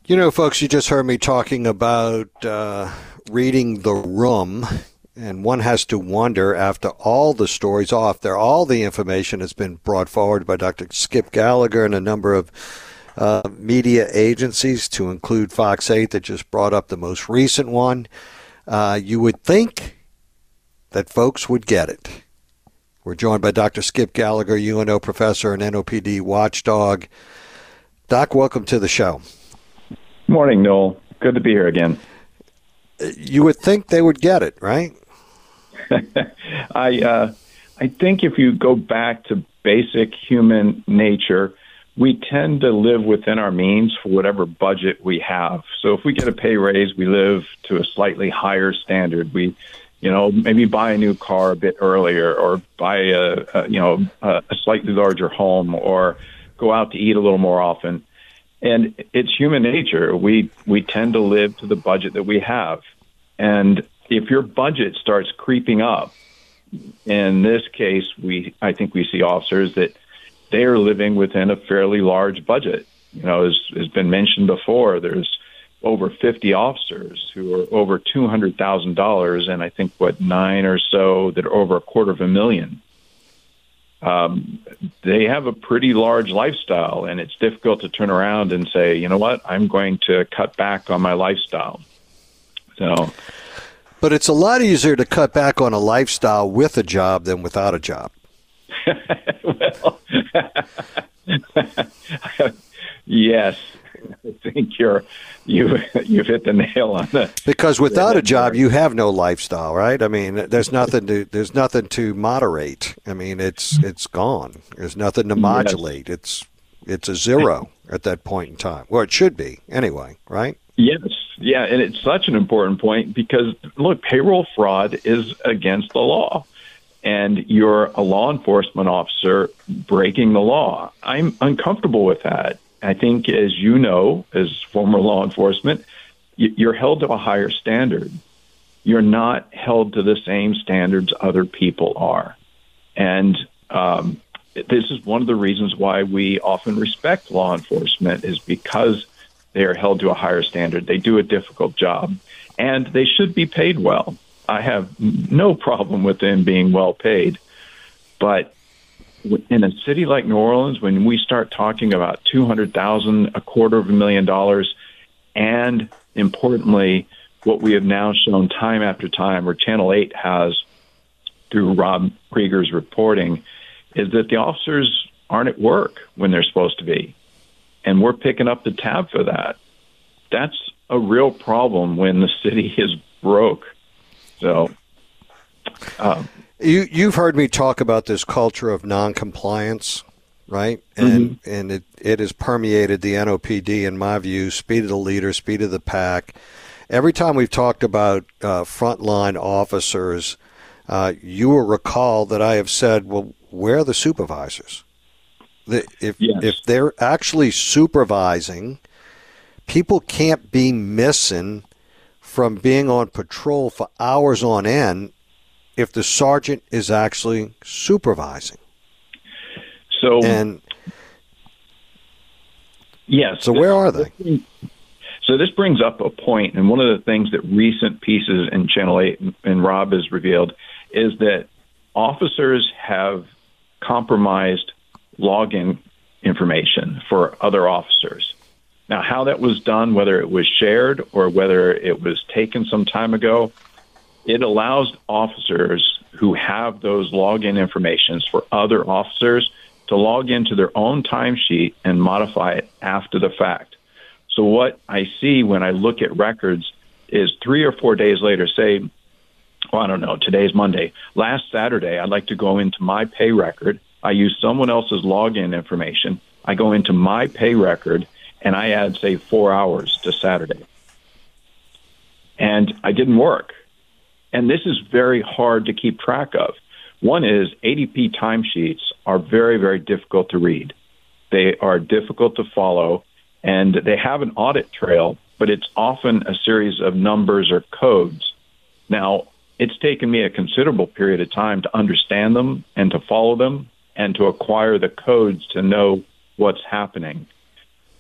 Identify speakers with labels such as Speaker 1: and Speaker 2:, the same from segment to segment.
Speaker 1: You know, folks, you just heard me talking about reading the room, and one has to wonder, after all the stories off there, all the information has been brought forward by Dr. Skip Gallagher and a number of media agencies, to include Fox 8 that just brought up the most recent one. You would think that folks would get it. We're joined by Dr. Skip Gallagher, UNO professor and NOPD watchdog. Doc, welcome to the show.
Speaker 2: Morning, Noel. Good to be here again.
Speaker 1: You would think they would get it, right?
Speaker 2: I think if you go back to basic human nature, we tend to live within our means for whatever budget we have. So if we get a pay raise, we live to a slightly higher standard. We, maybe buy a new car a bit earlier, or buy a slightly larger home, or go out to eat a little more often. And it's human nature. We tend to live to the budget that we have. And if your budget starts creeping up, in this case, I think we see officers that they are living within a fairly large budget. As has been mentioned before, there's over 50 officers who are over $200,000, and I think, 9 or so that are over $250,000. They have a pretty large lifestyle, and it's difficult to turn around and say, you know what, I'm going to cut back on my lifestyle.
Speaker 1: But it's a lot easier to cut back on a lifestyle with a job than without a job.
Speaker 2: Well, yes, I think you've hit the nail on the.
Speaker 1: Because without a job, you have no lifestyle, right? I mean, there's nothing to moderate. I mean, it's gone. There's nothing to modulate. Yes. It's a zero at that point in time. Well, it should be anyway, right?
Speaker 2: Yes. Yeah, and it's such an important point because, look, payroll fraud is against the law, and you're a law enforcement officer breaking the law. I'm uncomfortable with that. I think, as you know, as former law enforcement, you're held to a higher standard. You're not held to the same standards other people are. And this is one of the reasons why we often respect law enforcement, is because they are held to a higher standard. They do a difficult job, and they should be paid well. I have no problem with them being well paid. But in a city like New Orleans, when we start talking about $200,000, $250,000, and importantly, what we have now shown time after time, or Channel 8 has through Rob Krieger's reporting, is that the officers aren't at work when they're supposed to be. And we're picking up the tab for that. That's a real problem when the city is broke. So,
Speaker 1: You've heard me talk about this culture of noncompliance, right? And it has permeated the NOPD, in my view. Speed of the leader, speed of the pack. Every time we've talked about frontline officers, you will recall that I have said, well, where are the supervisors? If they're actually supervising, people can't be missing from being on patrol for hours on end if the sergeant is actually supervising. So where are they?
Speaker 2: So this brings up a point, and one of the things that recent pieces in Channel 8 and Rob has revealed is that officers have compromised login information for other officers. Now, how that was done, whether it was shared or whether it was taken some time ago, it allows officers who have those login informations for other officers to log into their own timesheet and modify it after the fact. So what I see when I look at records is 3 or 4 days later, say, I don't know, today's Monday. Last Saturday, I'd like to go into my pay record. I use someone else's login information. I go into my pay record, and I add, say, 4 hours to Saturday. And I didn't work. And this is very hard to keep track of. One is ADP timesheets are very, very difficult to read. They are difficult to follow, and they have an audit trail, but it's often a series of numbers or codes. Now, it's taken me a considerable period of time to understand them and to follow them and to acquire the codes to know what's happening. But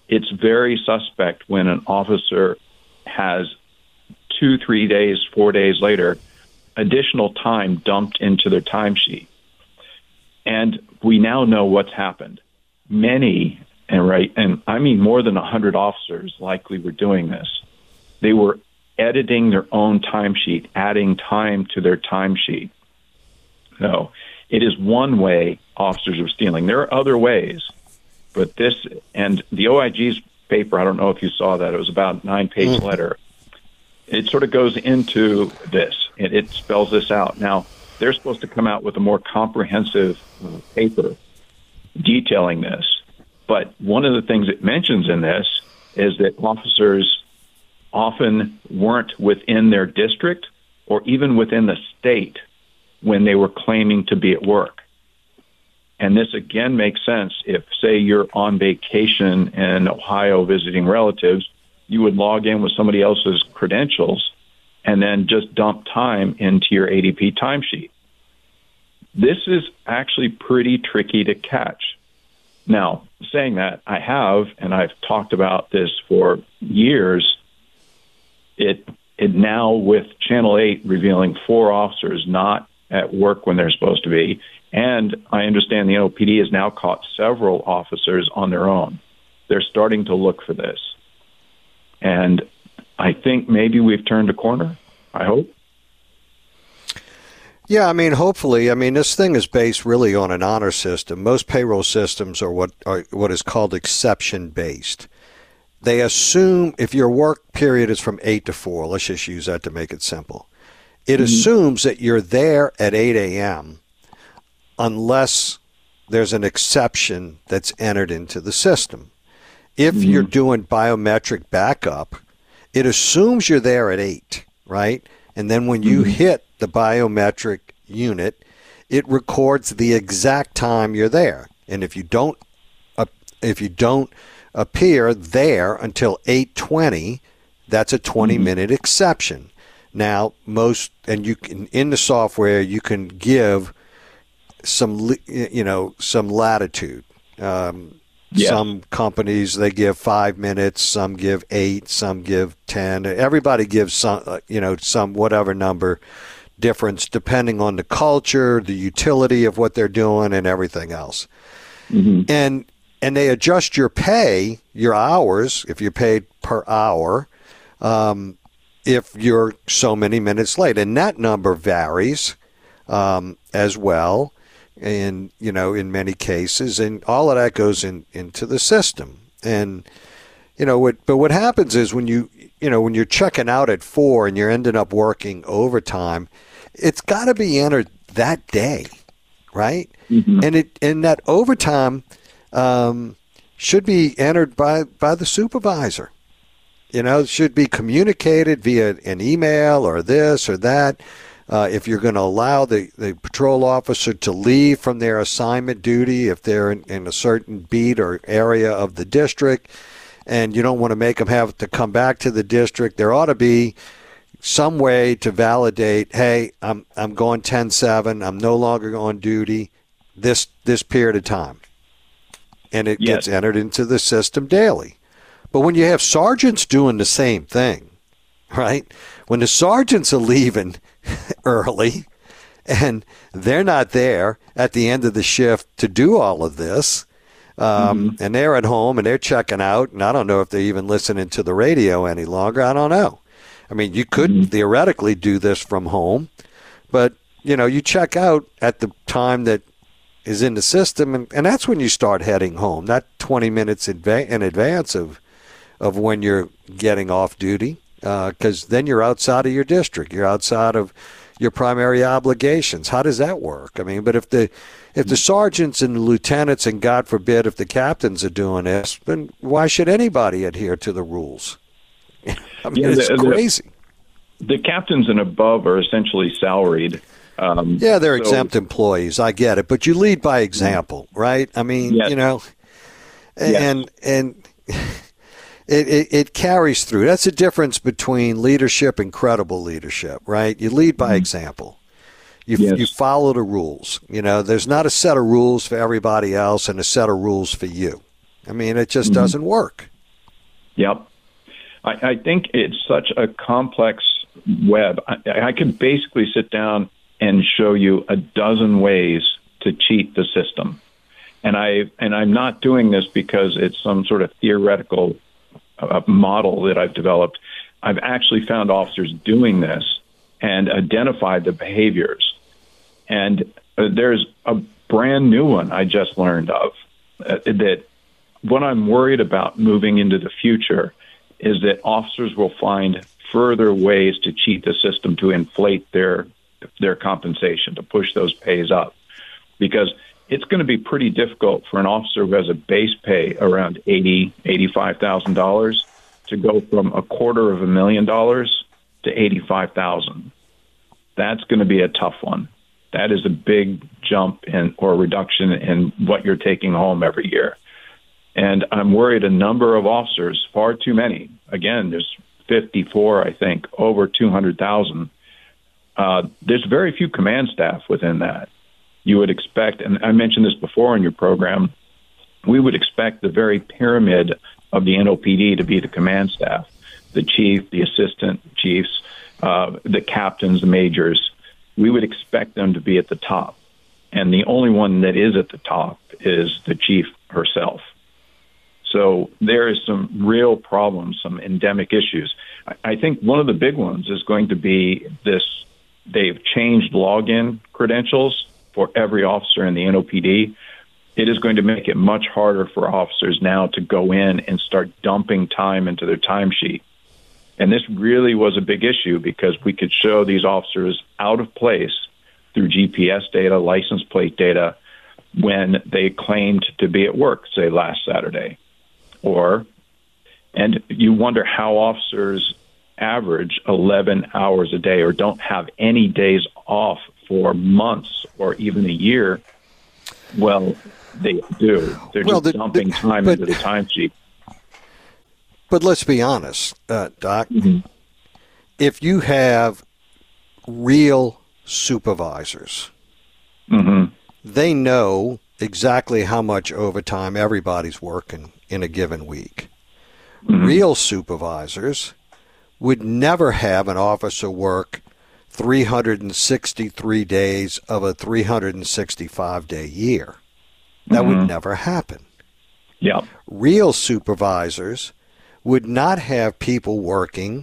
Speaker 2: it's very suspect when an officer has 2, 3 days, 4 days later, additional time dumped into their timesheet. And we now know what's happened. Many, and I mean more than 100 officers likely were doing this. They were editing their own timesheet, adding time to their timesheet. No, it is one way officers are stealing. There are other ways, but this, and the OIG's paper, I don't know if you saw that, it was about a 9-page letter. It sort of goes into this. It spells this out. Now, they're supposed to come out with a more comprehensive paper detailing this. But one of the things it mentions in this is that officers often weren't within their district or even within the state when they were claiming to be at work. And this, again, makes sense. If, say, you're on vacation in Ohio visiting relatives, you would log in with somebody else's credentials and then just dump time into your ADP timesheet. This is actually pretty tricky to catch. Now, saying that, I've talked about this for years. It now, with Channel 8 revealing 4 officers not at work when they're supposed to be, and I understand the NOPD has now caught several officers on their own. They're starting to look for this. And I think maybe we've turned a corner, I hope.
Speaker 1: Yeah, I mean, hopefully. I mean, this thing is based really on an honor system. Most payroll systems are what is called exception-based. They assume if your work period is from 8 to 4, let's just use that to make it simple. It assumes that you're there at 8 a.m. unless there's an exception that's entered into the system. If you're doing biometric backup, it assumes you're there at 8, right? And then when you hit the biometric unit, it records the exact time you're there. And if you don't appear there until 8:20, that's a 20-minute exception. Now, you can, in the software, you can give some latitude. Some companies, they give 5 minutes, some give 8, some give 10. Everybody gives some whatever number difference depending on the culture, the utility of what they're doing, and everything else. And they adjust your pay, your hours, if you're paid per hour, if you're so many minutes late. And that number varies as well. And, in many cases, and all of that goes into the system. And, but what happens is when you're checking out at 4 and you're ending up working overtime, it's got to be entered that day, right? And that overtime should be entered by the supervisor. It should be communicated via an email or this or that. If you're going to allow the patrol officer to leave from their assignment duty, if they're in a certain beat or area of the district, and you don't want to make them have to come back to the district, there ought to be some way to validate, hey, I'm going 10/7, I'm no longer on duty this period of time. And it gets entered into the system daily. But when you have sergeants doing the same thing, right? When the sergeants are leaving early and they're not there at the end of the shift to do all of this, and they're at home and they're checking out, and I don't know if they're even listening to the radio any longer. I don't know. I mean, you could theoretically do this from home, but, you check out at the time that is in the system, and that's when you start heading home, not 20 minutes in advance of when you're getting off duty, because then you're outside of your district. You're outside of your primary obligations. How does that work? I mean, but if the sergeants and the lieutenants, and God forbid if the captains are doing this, then why should anybody adhere to the rules? I mean, it's crazy.
Speaker 2: The captains and above are essentially salaried.
Speaker 1: They're exempt employees. I get it, but you lead by example, right? I mean, and it carries through. That's the difference between leadership and credible leadership, right? You lead by example. You follow the rules. There's not a set of rules for everybody else and a set of rules for you. I mean, it just doesn't work.
Speaker 2: Yep. I think it's such a complex web. I could basically sit down and show you a dozen ways to cheat the system. And I'm not doing this because it's some sort of theoretical model that I've developed. I've actually found officers doing this and identified the behaviors. And there's a brand new one I just learned of that what I'm worried about moving into the future is that officers will find further ways to cheat the system to inflate their compensation, to push those pays up. Because it's going to be pretty difficult for an officer who has a base pay around $85,000 to go from $250,000 to $85,000. That's going to be a tough one. That is a big jump or reduction in what you're taking home every year. And I'm worried a number of officers, far too many, again, there's 54, I think, over 200,000. There's very few command staff within that. You would expect, and I mentioned this before in your program, we would expect the very pyramid of the NOPD to be the command staff, the chief, the assistant chiefs, the captains, the majors. We would expect them to be at the top. And the only one that is at the top is the chief herself. So there is some real problems, some endemic issues. I think one of the big ones is going to be this. They've changed login credentials for every officer in the NOPD. It is going to make it much harder for officers now to go in and start dumping time into their timesheet. And this really was a big issue because we could show these officers out of place through GPS data, license plate data, when they claimed to be at work, say last Saturday. And you wonder how officers average 11 hours a day or don't have any days off for months or even a year. Well, they do. They're just dumping time into the timesheet.
Speaker 1: But let's be honest, Doc. Mm-hmm. If you have real supervisors, mm-hmm. they know exactly how much overtime everybody's working in a given week. Mm-hmm. Real supervisors would never have an officer work 363 days of a 365-day year. That mm-hmm. would never happen.
Speaker 2: Yep.
Speaker 1: Real supervisors would not have people working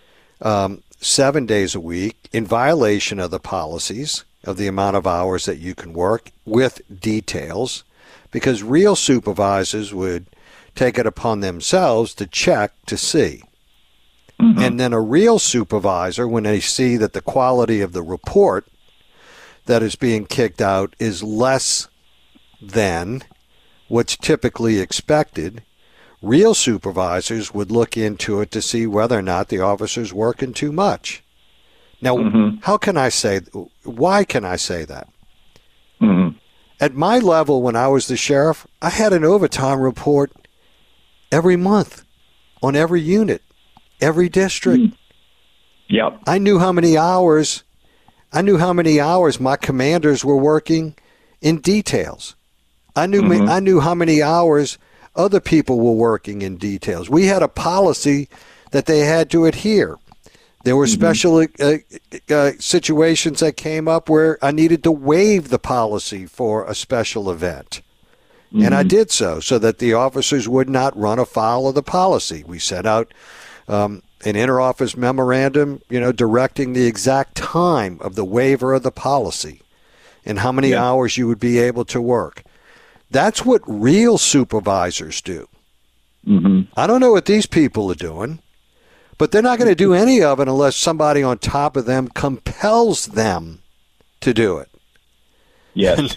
Speaker 1: 7 days a week in violation of the policies of the amount of hours that you can work with details, because real supervisors would take it upon themselves to check to see. Mm-hmm. And then a real supervisor, when they see that the quality of the report that is being kicked out is less than what's typically expected, real supervisors would look into it to see whether or not the officer's working too much. Now, mm-hmm. Why can I say that? Mm-hmm. At my level, when I was the sheriff, I had an overtime report every month on every unit, every district. Mm-hmm.
Speaker 2: Yep.
Speaker 1: I knew how many hours my commanders were working in details. I knew mm-hmm. I knew how many hours other people were working in details. We had a policy that they had to adhere. There were special situations that came up where I needed to waive the policy for a special event. Mm-hmm. And I did so that the officers would not run afoul of the policy. We set out an interoffice memorandum, directing the exact time of the waiver of the policy and how many hours you would be able to work. That's what real supervisors do. Mm-hmm. I don't know what these people are doing. But they're not going to do any of it unless somebody on top of them compels them to do it.
Speaker 2: Yes.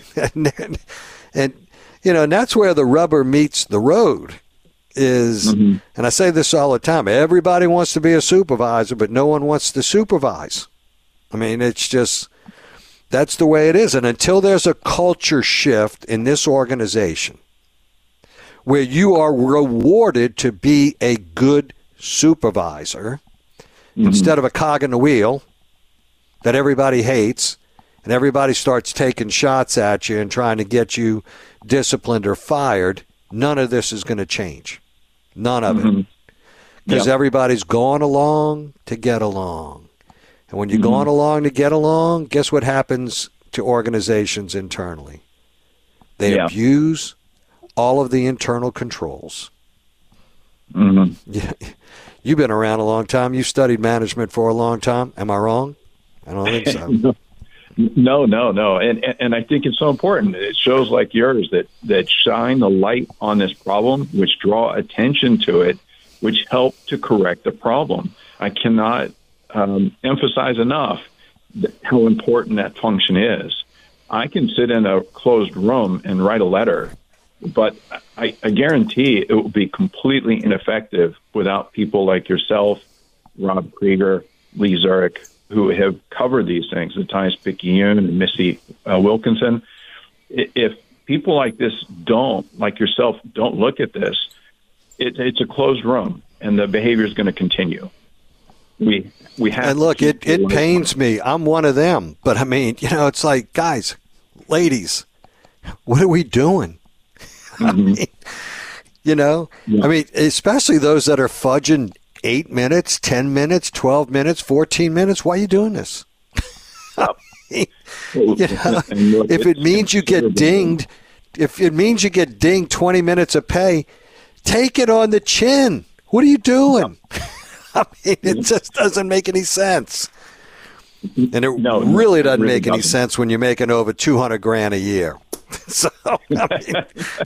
Speaker 1: And that's where the rubber meets the road is, mm-hmm. and I say this all the time, everybody wants to be a supervisor, but no one wants to supervise. I mean, it's just, that's the way it is. And until there's a culture shift in this organization where you are rewarded to be a good supervisor, mm-hmm. instead of a cog in the wheel that everybody hates and everybody starts taking shots at you and trying to get you disciplined or fired, none of this is going to change. None of mm-hmm. it. because everybody's going along to get along. And when you're going along to get along, guess what happens to organizations internally? They abuse all of the internal controls. Yeah. You've been around a long time. You've studied management for a long time. Am I wrong? I don't think so.
Speaker 2: No. And I think it's so important. It shows like yours that shine the light on this problem, which draw attention to it, which help to correct the problem. I cannot emphasize enough how important that function is. I can sit in a closed room and write a letter, but I guarantee it will be completely ineffective without people like yourself, Rob Krieger, Lee Zurich, who have covered these things, Matthias Picayune and Missy Wilkinson. If people like this like yourself, don't look at this, it's a closed room, and the behavior is going to continue. We have. And
Speaker 1: look, it pains me. I'm one of them, but I mean, it's like, guys, ladies, what are we doing? I mean, I mean, especially those that are fudging 8 minutes, 10 minutes, 12 minutes, 14 minutes. Why are you doing this? If it means you get dinged, 20 minutes of pay, take it on the chin. What are you doing? I mean, it just doesn't make any sense. And it really doesn't make any sense when you're making over $200,000 a year. So, I mean,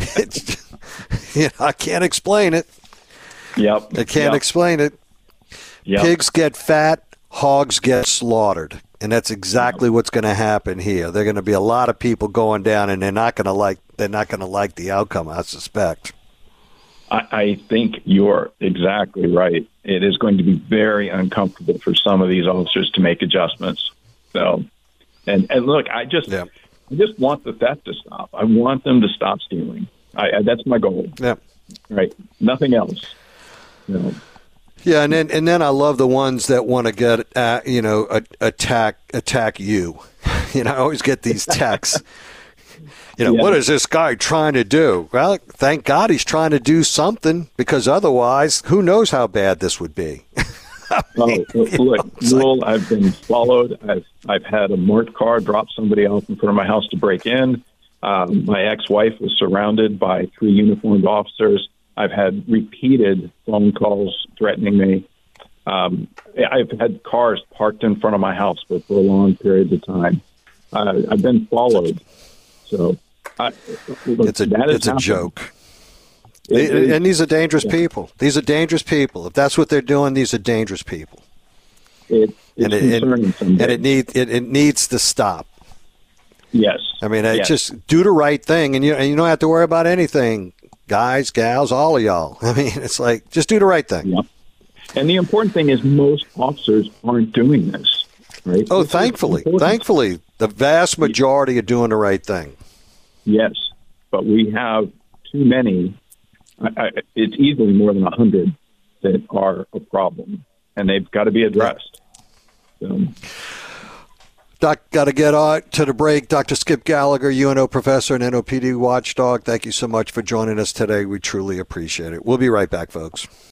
Speaker 1: I can't explain it. I can't explain it. Pigs get fat, hogs get slaughtered. And that's exactly what's going to happen here. There are going to be a lot of people going down, and they're not going to like the outcome, I suspect.
Speaker 2: I think you're exactly right. It is going to be very uncomfortable for some of these officers to make adjustments. So, and look, I just want the theft to stop. I want them to stop stealing. That's my goal. Yeah. Right. Nothing else.
Speaker 1: Yeah, and then I love the ones that want to get attack you. I always get these texts. What is this guy trying to do? Well, thank God he's trying to do something, because otherwise, who knows how bad this would be.
Speaker 2: Look, I've been followed. I've had a marked car drop somebody off in front of my house to break in. My ex-wife was surrounded by 3 uniformed officers. I've had repeated phone calls threatening me. I've had cars parked in front of my house for prolonged periods of time. I've been followed. So
Speaker 1: it's a joke. And these are dangerous people. These are dangerous people. If that's what they're doing, these are dangerous people.
Speaker 2: It's concerning someday.
Speaker 1: And it needs to stop.
Speaker 2: Yes.
Speaker 1: I mean, just do the right thing, and you don't have to worry about anything, guys, gals, all of y'all. I mean, it's like, just do the right thing.
Speaker 2: Yeah. And the important thing is most officers aren't doing this, right?
Speaker 1: Oh, thankfully, the vast majority are doing the right thing.
Speaker 2: Yes, but we have too many. It's easily more than 100 that are a problem, and they've got to be addressed. So.
Speaker 1: Doc, got to get on to the break. Dr. Skip Gallagher, UNO professor and NOPD watchdog, thank you so much for joining us today. We truly appreciate it. We'll be right back, folks.